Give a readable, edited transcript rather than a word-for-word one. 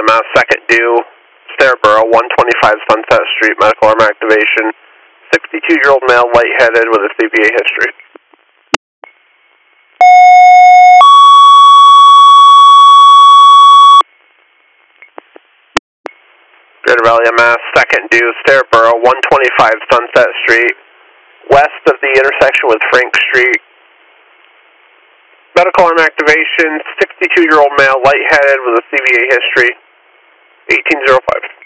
Mass, second due, Stareboro, 125 Sunset Street, medical arm activation. 62-year-old male, lightheaded with a CVA history. Greater Valley, Mass, second due, Stareboro, 125 Sunset Street, west of the intersection with Frank Street. Medical arm activation, 62-year-old male, lightheaded with a CVA history, 1805.